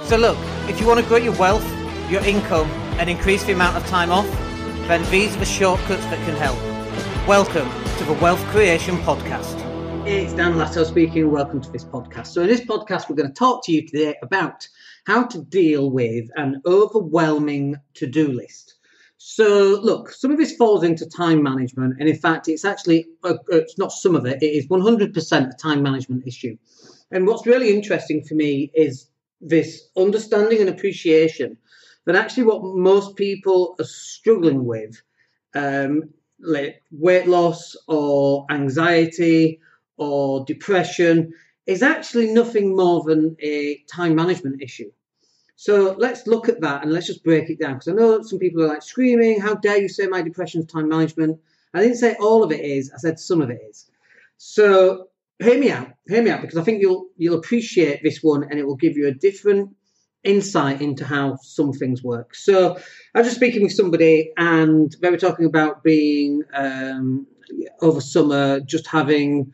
So look, if you want to grow your wealth, your income, and increase the amount of time off, then these are the shortcuts that can help. Welcome to the Wealth Creation Podcast. It's Dan Latto speaking, and welcome to this podcast. So in this podcast, we're going to talk to you today about how to deal with an overwhelming to-do list. So look, some of this falls into time management, and in fact, it's actually, it's not some of it, it is 100% a time management issue. And what's really interesting for me is this understanding and appreciation that actually what most people are struggling with, like weight loss or anxiety or depression, is actually nothing more than a time management issue. So let's look at that and let's just break it down, because I know some people are like screaming, how dare you say my depression is time management? I didn't say all of it is, I said some of it is. So hear me out, because I think you'll appreciate this one, and it will give you a different insight into how some things work. So I was just speaking with somebody, and they were talking about being over summer just having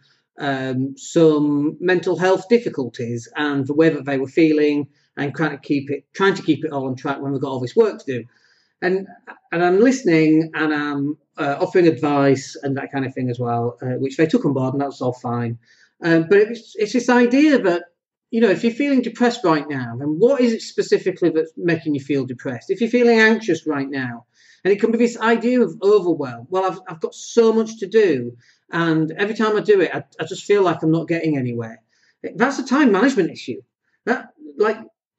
some mental health difficulties and the way that they were feeling, and trying to keep it all on track when we've got all this work to do. And I'm listening, and I'm offering advice and that kind of thing as well, which they took on board, and that's all fine. But it's this idea that, you know, if you're feeling depressed right now, then what is it specifically that's making you feel depressed? If you're feeling anxious right now, and it can be this idea of overwhelm. Well, I've got so much to do, and every time I do it, I just feel like I'm not getting anywhere. That's a time management issue. That, like,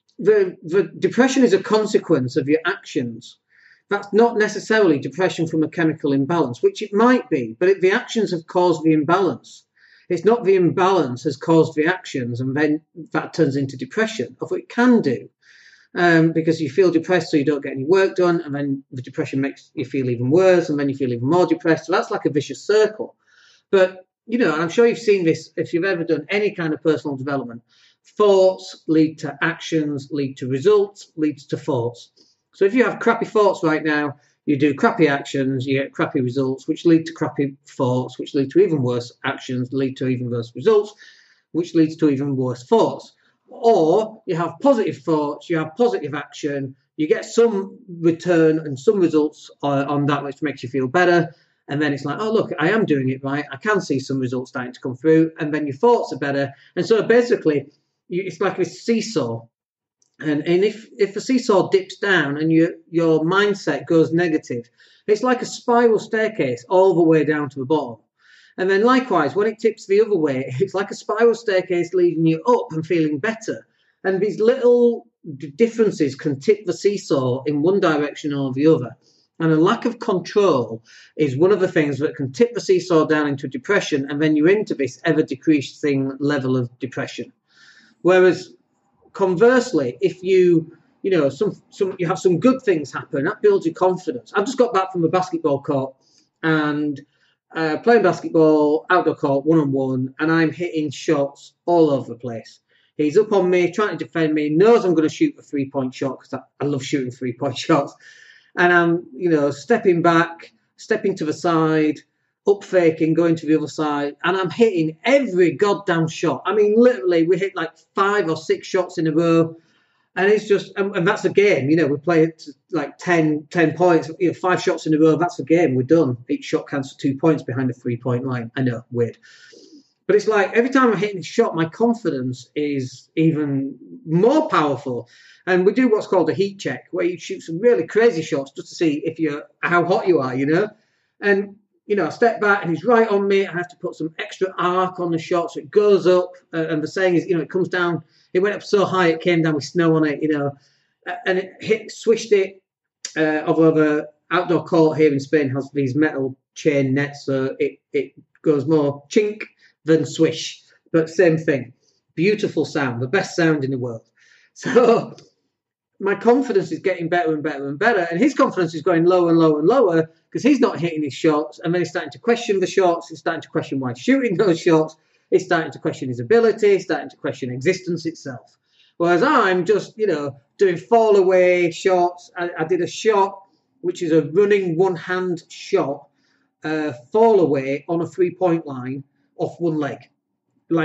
the depression is a consequence of your actions. That's not necessarily depression from a chemical imbalance, which it might be, but the actions have caused the imbalance. It's not the imbalance has caused the actions, and then that turns into depression, of what it can do. Because you feel depressed, so you don't get any work done, and then the depression makes you feel even worse, and then you feel even more depressed. So that's like a vicious circle. But, you know, and I'm sure you've seen this if you've ever done any kind of personal development. Thoughts lead to actions, lead to results, leads to thoughts. So if you have crappy thoughts right now, you do crappy actions, you get crappy results, which lead to crappy thoughts, which lead to even worse actions, lead to even worse results, which leads to even worse thoughts. Or you have positive thoughts, you have positive action, you get some return and some results on that, which makes you feel better. And then it's like, oh, look, I am doing it right. I can see some results starting to come through. And then your thoughts are better. And so basically, it's like a seesaw. And if the seesaw dips down and your mindset goes negative, it's like a spiral staircase all the way down to the bottom. And then likewise, when it tips the other way, it's like a spiral staircase leading you up and feeling better. And these little differences can tip the seesaw in one direction or the other. And a lack of control is one of the things that can tip the seesaw down into depression, and then you're into this ever-decreasing level of depression. Whereas, conversely, if you have some good things happen, that builds your confidence. I've just got back from a basketball court and playing basketball, outdoor court, one-on-one, and I'm hitting shots all over the place. He's up on me, trying to defend me, knows I'm going to shoot a three-point shot, because I love shooting three-point shots. And I'm, stepping back, stepping to the side, up faking, going to the other side, and I'm hitting every goddamn shot. I mean, literally, we hit like 5 or 6 shots in a row, and it's just, and that's a game. We play it to like 10 points, 5 shots in a row. That's a game. We're done. Each shot counts for 2 points behind the 3-point line. I know, weird. But it's like every time I'm hitting a shot, my confidence is even more powerful. And we do what's called a heat check, where you shoot some really crazy shots just to see how hot you are, And, I step back and he's right on me. I have to put some extra arc on the shot so it goes up. And the saying is, it comes down. It went up so high it came down with snow on it, And it swished it over the outdoor court here in Spain has these metal chain nets, so it goes more chink than swish, but same thing. Beautiful sound, the best sound in the world. So my confidence is getting better and better and better, and his confidence is going lower and lower and lower because he's not hitting his shots, and then he's starting to question the shots, he's starting to question why he's shooting those shots, he's starting to question his ability, he's starting to question existence itself. Whereas I'm just, doing fall away shots. I did a shot, which is a running one-hand shot, fall away on a 3-point line off one leg. Like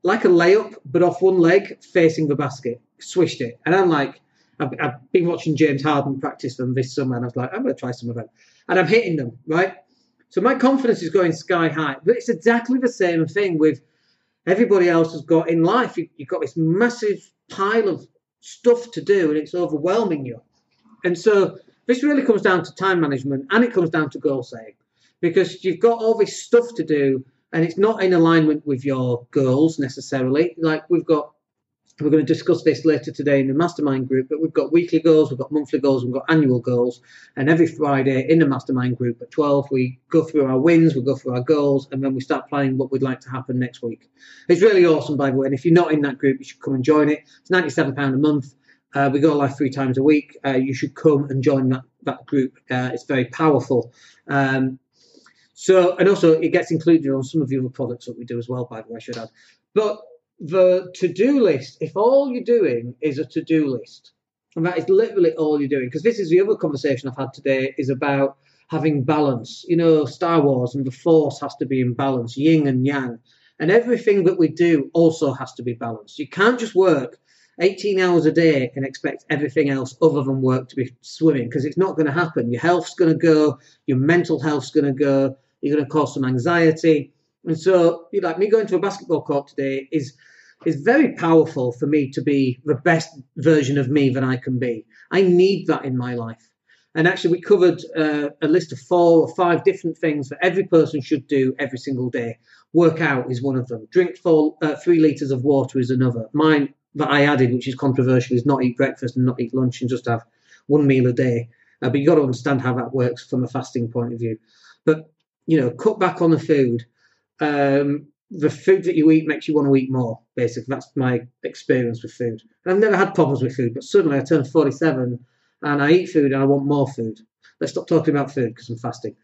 like a layup, but off one leg facing the basket, swished it. And I'm like, I've been watching James Harden practice them this summer, and I was like, I'm going to try some of them. And I'm hitting them, right? So my confidence is going sky high. But it's exactly the same thing with everybody else has got in life. You've got this massive pile of stuff to do, and it's overwhelming you. And so this really comes down to time management, and it comes down to goal setting, because you've got all this stuff to do, and it's not in alignment with your goals necessarily. Like we're going to discuss this later today in the mastermind group, but we've got weekly goals, we've got monthly goals, we've got annual goals. And every Friday in the mastermind group at 12, we go through our wins, we go through our goals, and then we start planning what we'd like to happen next week. It's really awesome, by the way. And if you're not in that group, you should come and join it. It's £97 a month. We go live 3 times a week. You should come and join that group. It's very powerful. And also it gets included on some of the other products that we do as well, by the way, I should add. But the to-do list, if all you're doing is a to-do list, and that is literally all you're doing, because this is the other conversation I've had today, is about having balance. You know, Star Wars and the Force has to be in balance, yin and yang. And everything that we do also has to be balanced. You can't just work 18 hours a day and expect everything else other than work to be swimming, because it's not going to happen. Your health's going to go, your mental health's going to go, you're going to cause some anxiety. And so, like me going to a basketball court today is very powerful for me to be the best version of me that I can be. I need that in my life. And actually, we covered a list of 4 or 5 different things that every person should do every single day. Workout is one of them. Drink 3 litres of water is another. Mine that I added, which is controversial, is not eat breakfast and not eat lunch and just have 1 meal a day. But you've got to understand how that works from a fasting point of view. But, cut back on the food. The food that you eat makes you want to eat more, basically. That's my experience with food. And I've never had problems with food, but suddenly I turn 47 and I eat food and I want more food. Let's stop talking about food because I'm fasting.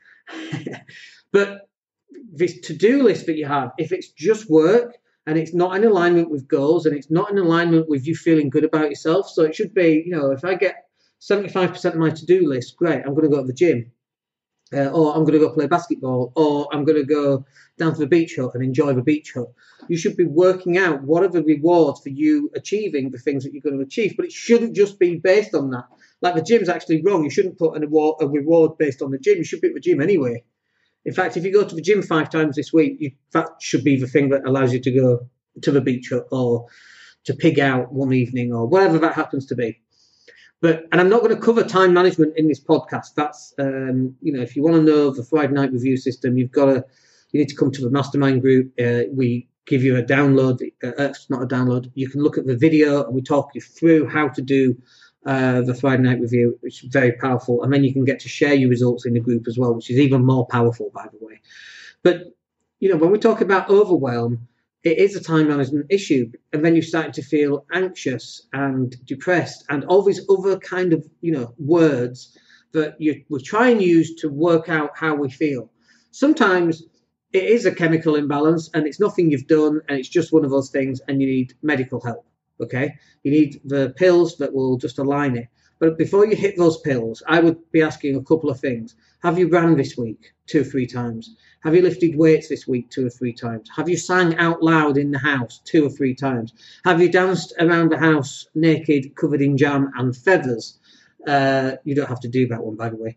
But this to-do list that you have, if it's just work and it's not in alignment with goals and it's not in alignment with you feeling good about yourself, so it should be, if I get 75% of my to-do list, great, I'm going to go to the gym. Or I'm going to go play basketball, or I'm going to go down to the beach hut and enjoy the beach hut. You should be working out what are the rewards for you achieving the things that you're going to achieve, but it shouldn't just be based on that. Like the gym's actually wrong. You shouldn't put a reward based on the gym. You should be at the gym anyway. In fact, if you go to the gym 5 times this week, that should be the thing that allows you to go to the beach hut or to pig out one evening or whatever that happens to be. And I'm not going to cover time management in this podcast. That's, if you want to know the Friday night review system, you need to come to the mastermind group. We give you a download. It's not a download. You can look at the video and we talk you through how to do the Friday night review, which is very powerful. And then you can get to share your results in the group as well, which is even more powerful, by the way. But, when we talk about overwhelm, it is a time management issue. And then you start to feel anxious and depressed and all these other kind of, words that we try and use to work out how we feel. Sometimes it is a chemical imbalance and it's nothing you've done and it's just one of those things and you need medical help, okay? You need the pills that will just align it. But before you hit those pills, I would be asking a couple of things. Have you ran this week 2 or 3 times? Have you lifted weights this week 2 or 3 times? Have you sang out loud in the house 2 or 3 times? Have you danced around the house naked, covered in jam and feathers? You don't have to do that one, by the way.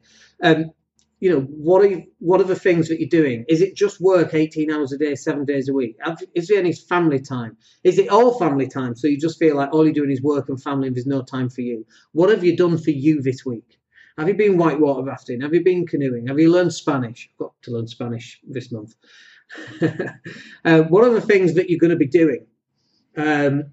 What are the things that you're doing? Is it just work 18 hours a day, 7 days a week? Is there any family time? Is it all family time? So you just feel like all you're doing is work and family and there's no time for you. What have you done for you this week? Have you been whitewater rafting? Have you been canoeing? Have you learned Spanish? I've got to learn Spanish this month. What are the things that you're going to be doing? That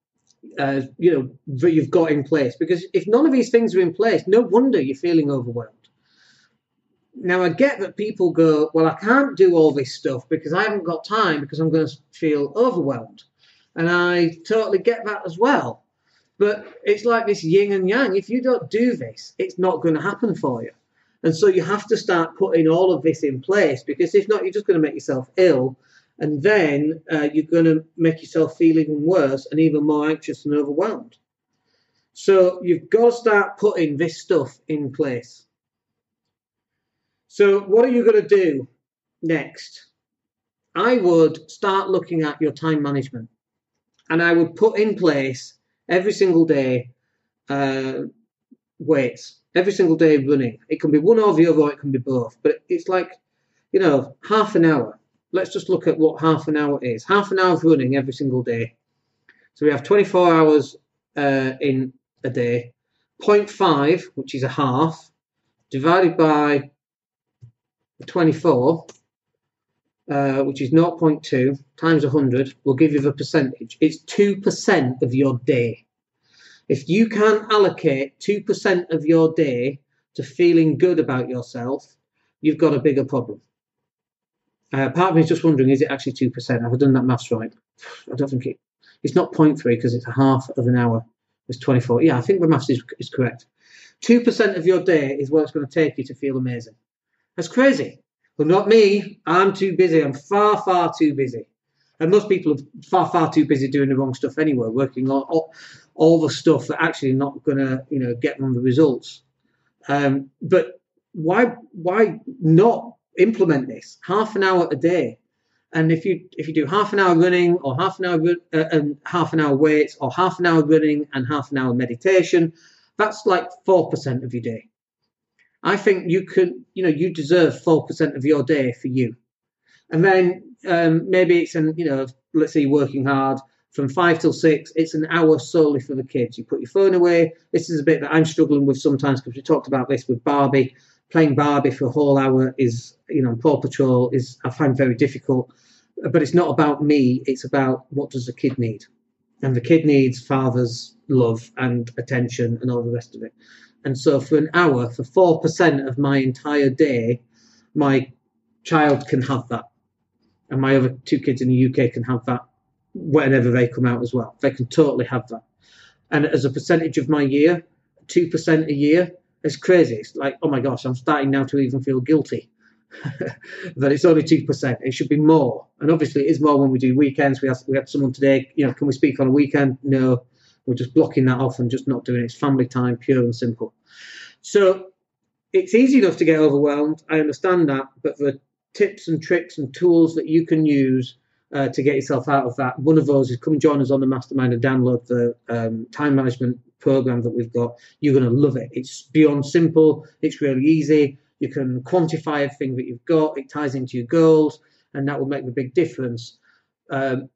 you've got in place? Because if none of these things are in place, no wonder you're feeling overwhelmed. Now, I get that people go, well, I can't do all this stuff because I haven't got time because I'm going to feel overwhelmed. And I totally get that as well. But it's like this yin and yang. If you don't do this, it's not going to happen for you. And so you have to start putting all of this in place, because if not, you're just going to make yourself ill. And then you're going to make yourself feel even worse and even more anxious and overwhelmed. So you've got to start putting this stuff in place. So what are you going to do next? I would start looking at your time management. and I would put in place every single day weights, every single day running. It can be one or the other, or it can be both. But it's like, half an hour. Let's just look at what half an hour is. Half an hour of running every single day. So we have 24 hours in a day. 0.5, which is a half, divided by 24, which is 0.2 times 100, will give you the percentage. It's 2% of your day. If you can't allocate 2% of your day to feeling good about yourself, you've got a bigger problem. Part of me is just wondering, is it actually 2%? Have I done that maths right? I don't think it's not 0.3 because it's a half of an hour. It's 24. Yeah, I think the maths is correct. 2% of your day is what it's going to take you to feel amazing. That's crazy. Well, not me. I'm too busy. I'm far, far too busy. And most people are far, far too busy doing the wrong stuff anyway, working on all the stuff that actually not going to, get them the results. But why not implement this? Half an hour a day. And if you do half an hour running, or half an hour and half an hour weights, or half an hour running and half an hour meditation, that's like 4% of your day. I think you could, you deserve 4% of your day for you. And then maybe it's let's say you're working hard from 5 till 6. It's an hour solely for the kids. You put your phone away. This is a bit that I'm struggling with sometimes, because we talked about this with Barbie. Playing Barbie for a whole hour is, Paw Patrol I find very difficult. But it's not about me. It's about what does the kid need. And the kid needs father's love and attention and all the rest of it. And so for an hour, for 4% of my entire day, my child can have that. And my other 2 kids in the UK can have that whenever they come out as well. They can totally have that. And as a percentage of my year, 2% a year, it's crazy. It's like, oh my gosh, I'm starting now to even feel guilty that it's only 2%. It should be more. And obviously it is more when we do weekends. We had someone today, can we speak on a weekend? No, we're just blocking that off and just not doing it. It's family time, pure and simple. So it's easy enough to get overwhelmed. I understand that, but the tips and tricks and tools that you can use to get yourself out of that, one of those is come and join us on the Mastermind and download the time management program that we've got. You're going to love it. It's beyond simple. It's really easy. You can quantify everything that you've got. It ties into your goals, and that will make a big difference. But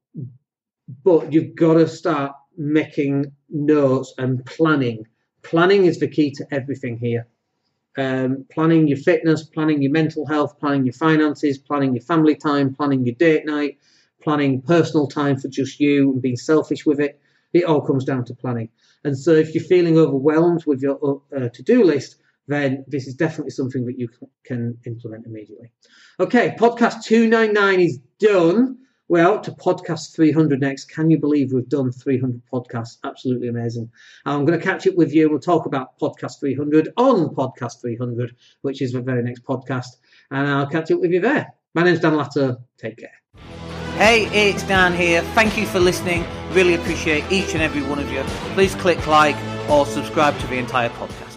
you've got to start making notes and planning. Planning is the key to everything here. Planning your fitness, planning your mental health, planning your finances, planning your family time, planning your date night, planning personal time for just you and being selfish with it. It all comes down to planning. And so if you're feeling overwhelmed with your to-do list, then this is definitely something that you can implement immediately. Okay, podcast 299 is done. We're out to podcast 300 next. Can you believe we've done 300 podcasts? Absolutely amazing. I'm going to catch up with you. We'll talk about podcast 300 on podcast 300, which is the very next podcast. And I'll catch up with you there. My name's Dan Latto. Take care. Hey, it's Dan here. Thank you for listening. Really appreciate each and every one of you. Please click like or subscribe to the entire podcast.